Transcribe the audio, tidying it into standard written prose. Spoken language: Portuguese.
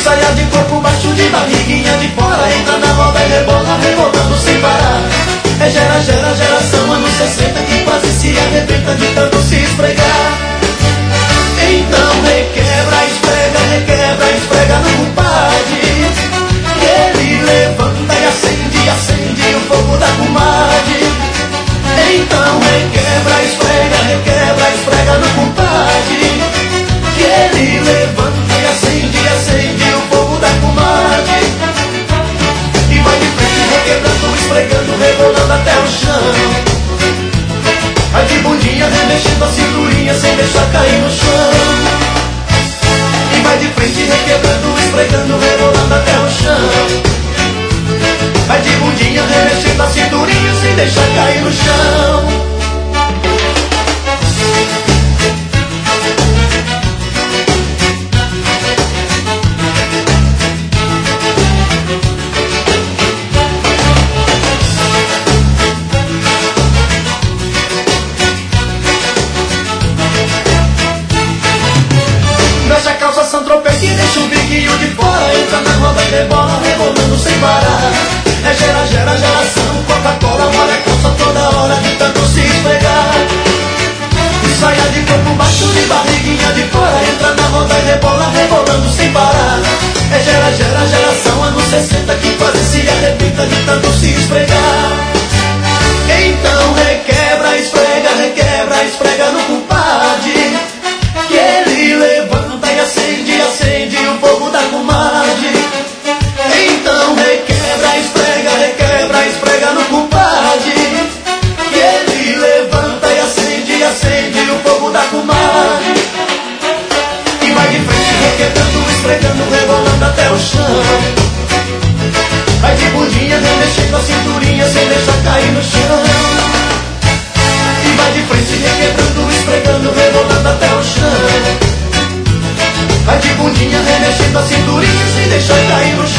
saia de corpo baixo, de barriguinha de fora, entra na roda e rebola, rebolando sem parar. É geração anos 60 que quase se arrebenta de tanto se esfregar. Então requebra, esfrega no compadre, que ele levanta e acende o fogo da comadre. Então requebra, esfrega no compadre, que ele levanta e acende o fogo da comadre. E vai de frente requebrando, esfregando, rebolando até o chão. Vai de bundinha remexendo a cinturinha sem deixar cair no chão. E vai de frente requebrando, esfregando, rebolando até o chão. Vai de bundinha remexendo a cinturinha sem deixar cair no chão. Mexe a calça Saint-Tropez que deixa o biquinho de fora, entra na roda e rebola, rebolando sem parar. É geração, Coca-Cola, molha a calça toda hora de tanto se esfregar. E saia de corpo baixo, de barriguinha de fora, entra na roda e rebola, rebolando sem parar. É geração anos 60 que quase se arrebenta de tanto se esfregar. Então requebra, esfrega no compadre, que ele levanta e acende o fogo da comadre. Então requebra, esfrega no compadre, que ele levanta e acende o fogo da comadre. E vai de frente requebrando, esfregando, rebolando até o chão. Vai de bundinha remexendo a cinturinha sem deixar cair no chão. E vai de frente requebrando, esfregando, rebolando até o chão. Vai de bundinha remexendo a cinturinha sem deixar cair no chão.